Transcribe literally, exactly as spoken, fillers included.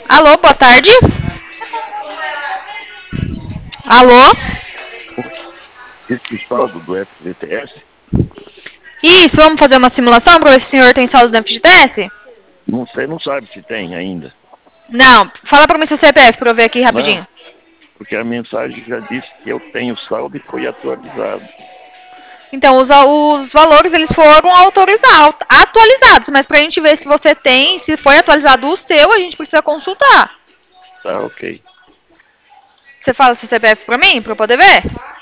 Alô, boa tarde. Alô? Esse saldo do F G T S? Isso, vamos fazer uma simulação para ver se o senhor tem saldo do F G T S? Não sei, não sabe se tem ainda. Não, fala para mim seu C P F para eu ver aqui rapidinho. Não, porque a mensagem já disse que eu tenho saldo e foi atualizado. Então, os, os valores eles foram autorizados, atualizados, mas para a gente ver se você tem, se foi atualizado o seu, a gente precisa consultar. Tá, ok. Você fala seu C P F para mim, para eu poder ver?